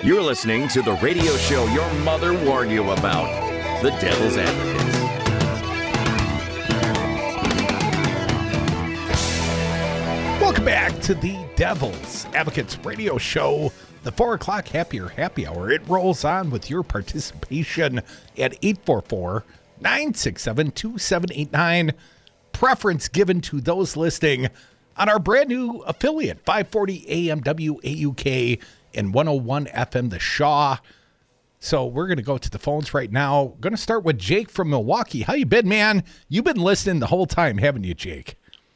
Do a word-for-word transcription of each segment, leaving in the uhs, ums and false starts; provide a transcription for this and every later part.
You're listening to the radio show your mother warned you about, The Devil's Advocates. Welcome back to the Devil's Advocates radio show, the four o'clock Happier Happy Hour. It rolls on with your participation at eight four four, nine six seven, two seven eight nine. Preference given to those listening on our brand new affiliate, five forty A M W A U K and one oh one F M The Shaw. So we're going to go to the phones right now. Going to start with Jake from Milwaukee. How you been, man? You've been listening the whole time, haven't you, Jake?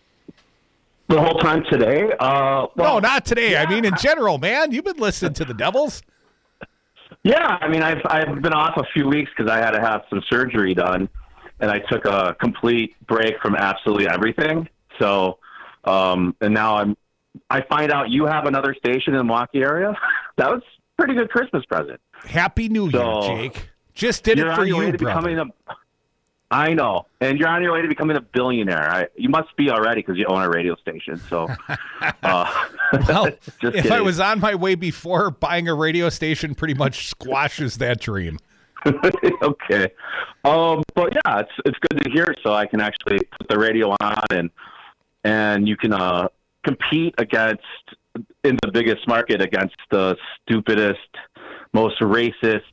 The whole time today? Uh, well, no, not today. yeah. I mean, in general, man. You've been listening to the Devils. Yeah, I mean, I've I've been off a few weeks because I had to have some surgery done, and I took a complete break from absolutely everything. So, um, and now I'm. I find out you have another station in the Milwaukee area. That was a pretty good Christmas present. Happy New So, Year, Jake. Just did it You're for on your way you, to brother. becoming a. I know, and you're on your way to becoming a billionaire. I, you must be already because you own a radio station. So, uh, Well, just if kidding. I was on my way before, buying a radio station pretty much squashes that dream. Okay. Um, but yeah, it's it's good to hear, so I can actually put the radio on and and you can uh, compete against in the biggest market against the stupidest, most racist,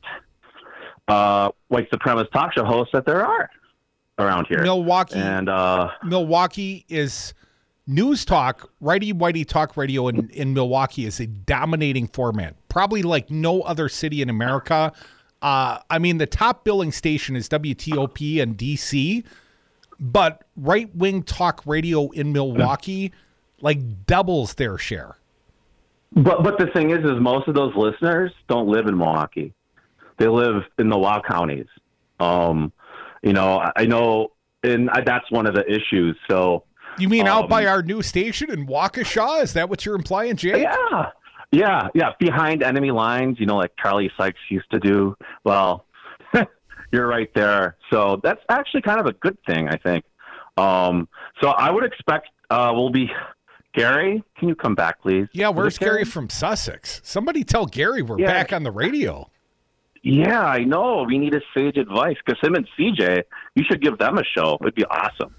uh, white supremacist talk show hosts that there are around here. Milwaukee, and uh, Milwaukee is news talk, righty whitey talk radio in, in Milwaukee is a dominating format, probably like no other city in America. Uh, I mean, the top billing station is W T O P in D C, but right-wing talk radio in Milwaukee like doubles their share. but but the thing is, is most of those listeners don't live in Milwaukee. They live in the Wa counties. Um, you know, I, I know, and I, that's one of the issues. So. You mean out Um, by our new station in Waukesha? Is that what you're implying, Jake? Yeah, yeah, yeah. Behind enemy lines, you know, like Charlie Sykes used to do. Well, you're right there. So that's actually kind of a good thing, I think. Um, so I would expect uh, we'll be Gary. Can you come back, please? Yeah, Is where's it Gary from Sussex? Somebody tell Gary we're Yeah. back on the radio. Yeah, I know. We need his sage advice because him and C J, you should give them a show. It'd be awesome.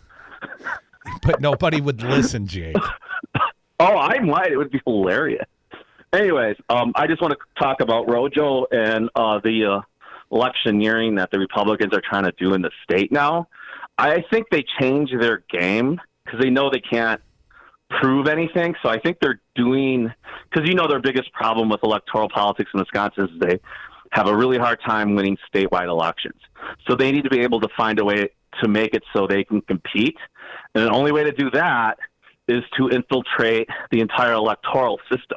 But nobody would listen, Jake. Oh, I might. It would be hilarious. Anyways, um, I just want to talk about Rojo and uh, the uh, electioneering that the Republicans are trying to do in the state now. I think they changed their game because they know they can't prove anything. So I think they're doing – because you know their biggest problem with electoral politics in Wisconsin is they have a really hard time winning statewide elections. So they need to be able to find a way to make it so they can compete. And the only way to do that is to infiltrate the entire electoral system.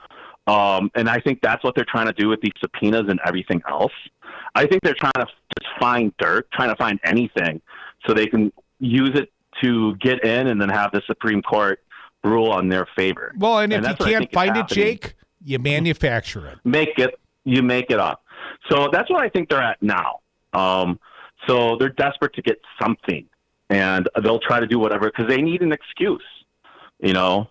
Um, and I think that's what they're trying to do with these subpoenas and everything else. I think they're trying to just find dirt, trying to find anything so they can use it to get in and then have the Supreme Court rule on their favor. Well, and if And you that's what I can't think is find it, happening. Jake, you manufacture it. Make it, you make it up. So that's what I think they're at now. Um, so they're desperate to get something, and they'll try to do whatever because they need an excuse, you know,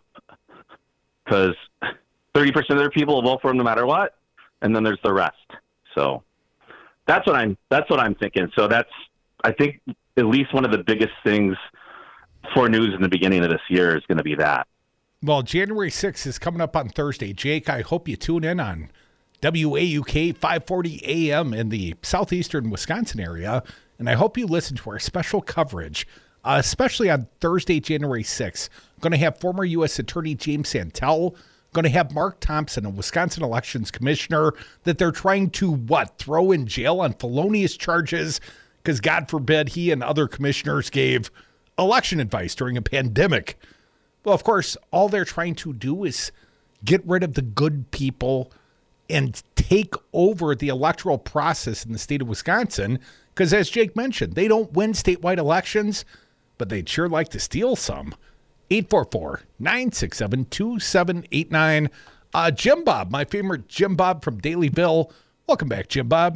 because thirty percent of their people will vote for them no matter what, and then there's the rest. So that's what I'm that's what I'm thinking. So that's I think at least one of the biggest things for news in the beginning of this year is going to be that. Well, January sixth is coming up on Thursday. Jake, I hope you tune in on W A U K five forty A M in the southeastern Wisconsin area, and I hope you listen to our special coverage, uh, especially on Thursday, January sixth. Going to have former U S Attorney James Santel, going to have Mark Thompson, a Wisconsin elections commissioner, that they're trying to, what, throw in jail on felonious charges because, God forbid, he and other commissioners gave election advice during a pandemic. Well, of course, all they're trying to do is get rid of the good people and take over the electoral process in the state of Wisconsin. Because as Jake mentioned, they don't win statewide elections, but they'd sure like to steal some. eight four four, nine six seven, two seven eight nine. Uh, Jim Bob, my favorite Jim Bob from Dalyville. Welcome back, Jim Bob.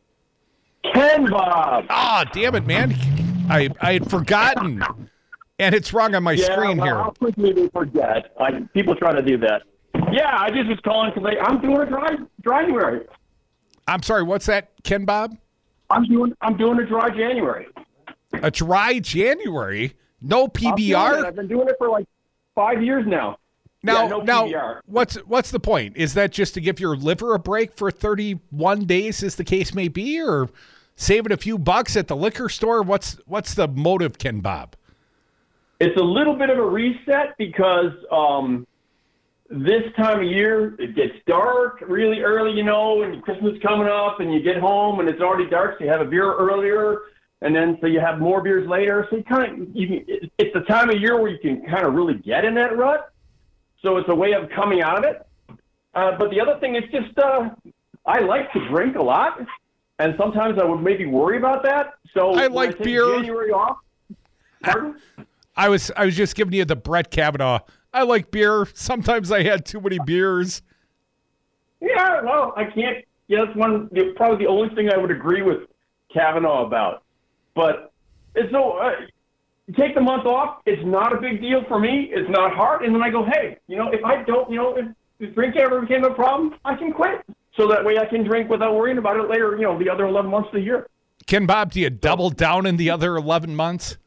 Ken Bob. Ah, damn it, man. I, I had forgotten. And it's wrong on my Yeah, screen well, here. how quickly they forget. I, people try to do that. Yeah, I just was calling because I'm doing a dry January. I'm sorry, what's that, Ken Bob? I'm doing I'm doing a dry January. A dry January? No P B R? I've been doing it for like five years now. Now, yeah, no now, P B R. what's what's the point? Is that just to give your liver a break for thirty-one days, as the case may be, or saving a few bucks at the liquor store? What's what's the motive, Ken Bob? It's a little bit of a reset because um, this time of year it gets dark really early, you know, and Christmas is coming up, and you get home and it's already dark, so you have a beer earlier, and then so you have more beers later. So you kind of you can, it's the time of year where you can kind of really get in that rut. So it's a way of coming out of it. Uh, but the other thing is just uh, I like to drink a lot, and sometimes I would maybe worry about that. So I when like I take beer. January off. Pardon? I was I was just giving you the Brett Kavanaugh. I like beer. Sometimes I had too many beers. Yeah, well, I can't. Yeah, that's one probably the only thing I would agree with Kavanaugh about. But it's so uh, take the month off. It's not a big deal for me. It's not hard. And then I go, hey, you know, if I don't, you know, if, if drinking ever became a problem, I can quit. So that way I can drink without worrying about it later. You know, the other eleven months of the year. Ken Bob, do you double down in the other eleven months?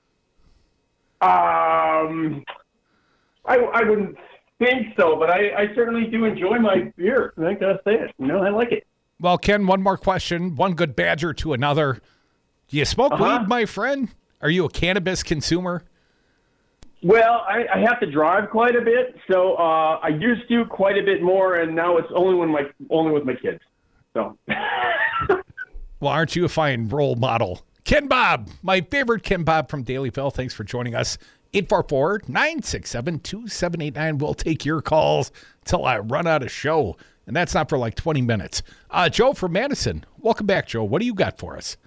Um, I, I wouldn't think so, but I, I certainly do enjoy my beer. I gotta say it. You know, I like it. Well, Ken, one more question. One good badger to another. Do you smoke Uh-huh. weed, my friend? Are you a cannabis consumer? Well, I, I have to drive quite a bit, so uh, I used to quite a bit more, and now it's only when my only with my kids. So. Well, aren't you a fine role model? Ken Bob, my favorite Ken Bob from Dalyville. Thanks for joining us. eight four four, nine six seven, two seven eight nine. We'll take your calls till I run out of show. And that's not for like twenty minutes. Uh, Joe from Madison. Welcome back, Joe. What do you got for us?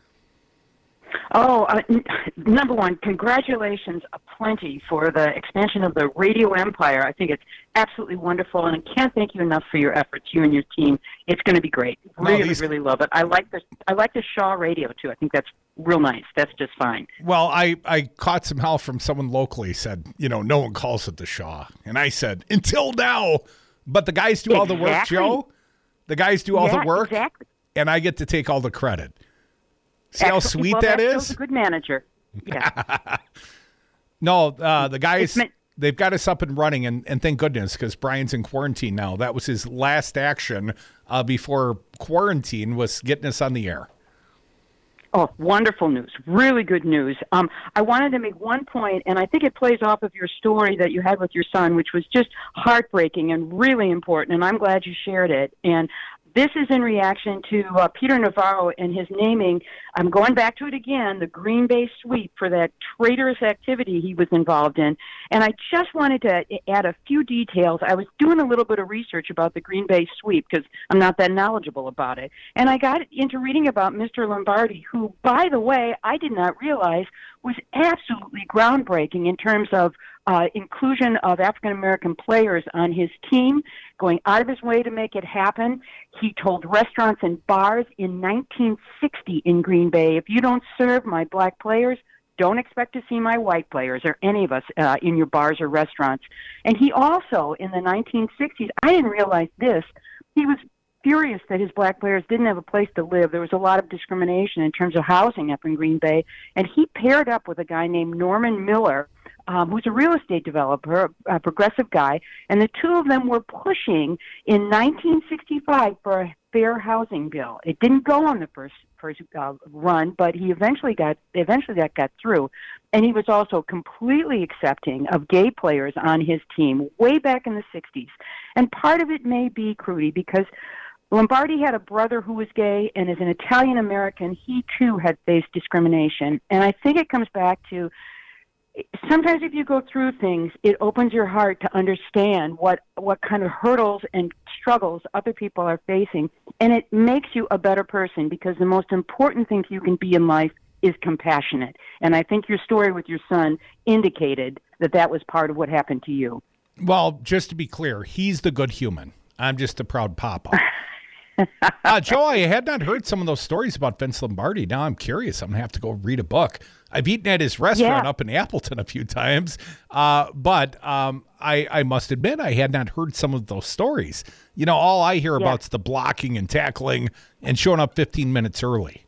Oh, uh, n- number one, congratulations aplenty for the expansion of the radio empire. I think it's absolutely wonderful, and I can't thank you enough for your efforts, you and your team. It's going to be great. Really, these- really love it. I like the I like the Shaw radio too. I think that's real nice. That's just fine. Well, I, I caught some hell from someone locally said, you know, no one calls it the Shaw. And I said, until now. But the guys do all the work, Exactly. Joe. The guys do all Yeah, the work, exactly. and I get to take all the credit. See how Excellent. sweet well, that Bill's is? a good manager. Yeah. No, uh, the guys, It's meant- they've got us up and running, and, and thank goodness, because Brian's in quarantine now. That was his last action uh, before quarantine was getting us on the air. Oh, wonderful news. Really good news. Um, I wanted to make one point, and I think it plays off of your story that you had with your son, which was just heartbreaking and really important, and I'm glad you shared it. And this is in reaction to uh, Peter Navarro and his naming, I'm going back to it again, the Green Bay sweep for that traitorous activity he was involved in. And I just wanted to add a few details. I was doing a little bit of research about the Green Bay sweep because I'm not that knowledgeable about it. And I got into reading about Mister Lombardi, who, by the way, I did not realize was absolutely groundbreaking in terms of uh, inclusion of African-American players on his team, going out of his way to make it happen. He told restaurants and bars in nineteen sixty in Green Bay, if you don't serve my black players, don't expect to see my white players or any of us uh, in your bars or restaurants. And he also, in the nineteen sixties, I didn't realize this, he was furious that his black players didn't have a place to live. There was a lot of discrimination in terms of housing up in Green Bay. And he paired up with a guy named Norman Miller, um, who's a real estate developer, a progressive guy. And the two of them were pushing in nineteen sixty-five for a fair housing bill. It didn't go on the first first uh, run, but he eventually got eventually that got through. And he was also completely accepting of gay players on his team way back in the sixties. And part of it may be, Crudy, because Lombardi had a brother who was gay, and as an Italian-American, he too had faced discrimination. And I think it comes back to sometimes if you go through things, it opens your heart to understand what, what kind of hurdles and struggles other people are facing, and it makes you a better person because the most important thing you can be in life is compassionate. And I think your story with your son indicated that that was part of what happened to you. Well, just to be clear, he's the good human. I'm just the proud papa. uh, Joe, I had not heard some of those stories about Vince Lombardi. Now I'm curious. I'm going to have to go read a book. I've eaten at his restaurant Yeah. up in Appleton a few times, uh, but um, I, I must admit I had not heard some of those stories. You know, all I hear Yeah. about is the blocking and tackling and showing up fifteen minutes early.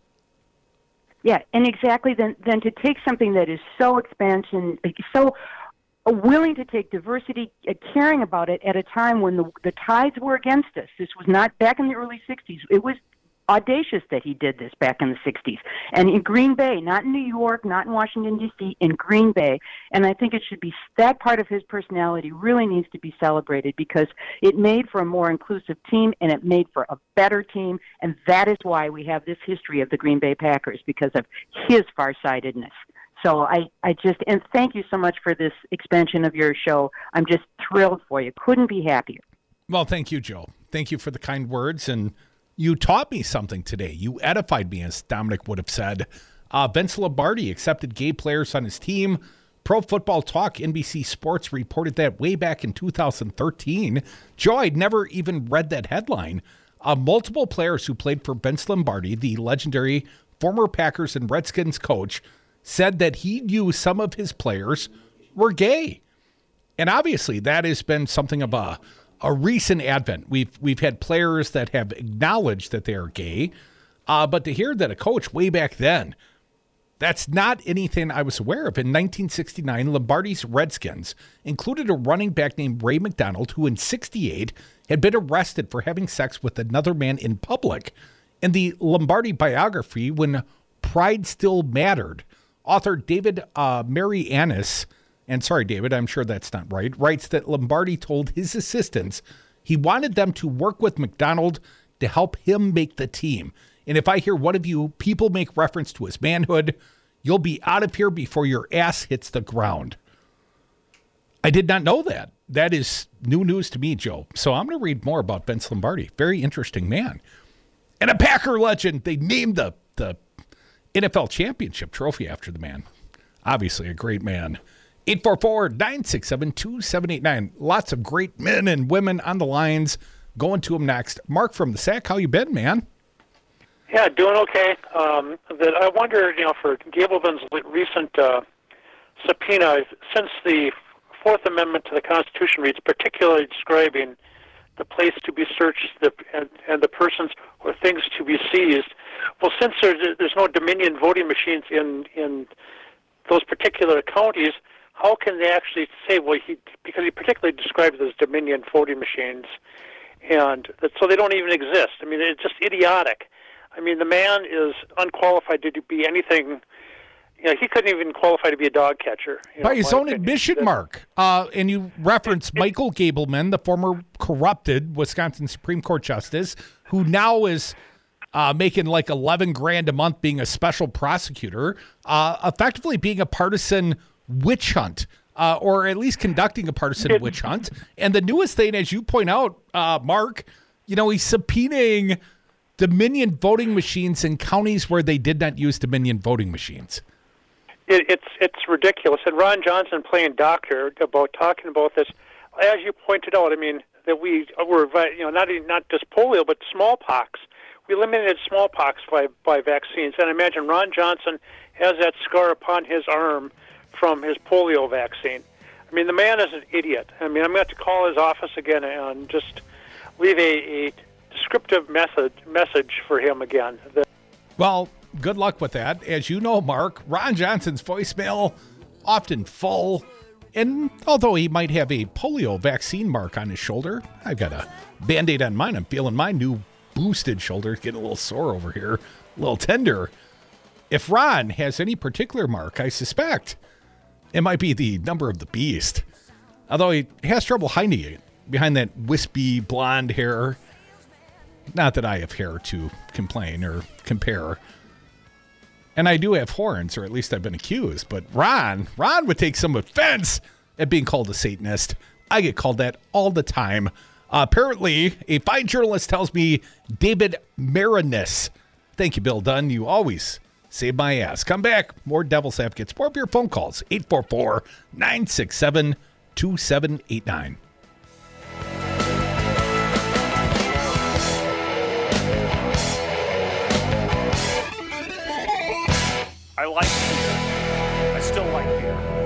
Yeah, and exactly then, then to take something that is so expansion, so willing to take diversity, uh, caring about it at a time when the, the tides were against us. This was not back in the early sixties. It was audacious that he did this back in the sixties. And in Green Bay, not in New York, not in Washington, D C, in Green Bay. And I think it should be, that part of his personality really needs to be celebrated because it made for a more inclusive team and it made for a better team. And that is why we have this history of the Green Bay Packers, because of his farsightedness. So I, I just, and thank you so much for this expansion of your show. I'm just thrilled for you. Couldn't be happier. Well, thank you, Joe. Thank you for the kind words. And you taught me something today. You edified me, as Dominic would have said. Uh, Vince Lombardi accepted gay players on his team. Pro Football Talk, N B C Sports reported that way back in two thousand thirteen. Joe, I'd never even read that headline. Uh, multiple players who played for Vince Lombardi, the legendary former Packers and Redskins coach, said that he knew some of his players were gay. And obviously that has been something of a a recent advent. We've we've had players that have acknowledged that they are gay, uh, but to hear that a coach way back then, that's not anything I was aware of. In nineteen sixty-nine, Lombardi's Redskins included a running back named Ray McDonald, who in sixty-eight had been arrested for having sex with another man in public. In the Lombardi biography, When Pride Still Mattered, author David uh, Marianis, and sorry, David, I'm sure that's not right, writes that Lombardi told his assistants he wanted them to work with McDonald to help him make the team. And if I hear one of you people make reference to his manhood, you'll be out of here before your ass hits the ground. I did not know that. That is new news to me, Joe. So I'm going to read more about Vince Lombardi. Very interesting man. And a Packer legend. They named the, the N F L championship trophy after the man. Obviously a great man. eight four four, nine six seven, two seven eight nine. Lots of great men and women on the lines. Going to them next. Mark from the Sac, how you been, man? Yeah, doing okay. Um, that I wonder, you know, for Gableman's recent uh, subpoena, since the Fourth Amendment to the Constitution reads particularly describing the place to be searched the, and, and the persons or things to be seized. Well, since there's, there's no Dominion voting machines in in those particular counties, how can they actually say, well, he, because he particularly described it as Dominion voting machines, and that, so they don't even exist. I mean, it's just idiotic. I mean, the man is unqualified to be anything. You know, he couldn't even qualify to be a dog catcher. You know, By his my own opinion. admission, That- Mark. Uh, and you reference Michael Gableman, the former corrupted Wisconsin Supreme Court justice, who now is uh, making like eleven grand a month being a special prosecutor, uh, effectively being a partisan witch hunt, uh, or at least conducting a partisan witch hunt. And the newest thing, as you point out, uh, Mark, you know, he's subpoenaing Dominion voting machines in counties where they did not use Dominion voting machines. It, it's it's ridiculous. And Ron Johnson playing doctor about talking about this, as you pointed out. I mean that we were, you know, not even, not just polio but smallpox. We eliminated smallpox by by vaccines, and I imagine Ron Johnson has that scar upon his arm from his polio vaccine. I mean, the man is an idiot. I mean, I'm going to have to call his office again and just leave a, a descriptive message message for him again. That Well, good luck with that. As you know, Mark, Ron Johnson's voicemail often full. And although he might have a polio vaccine mark on his shoulder, I've got a Band-Aid on mine. I'm feeling my new boosted shoulder getting a little sore over here, a little tender. If Ron has any particular mark, I suspect it might be the number of the beast. Although he has trouble hiding it behind that wispy blonde hair. Not that I have hair to complain or compare. And I do have horns, or at least I've been accused. But Ron, Ron would take some offense at being called a Satanist. I get called that all the time. Uh, apparently, a fine journalist tells me David Marianis. Thank you, Bill Dunn. You always save my ass. Come back. More Devil's Advocates. More of your phone calls. eight four four, nine six seven, two seven eight nine. like beer. I still like beer.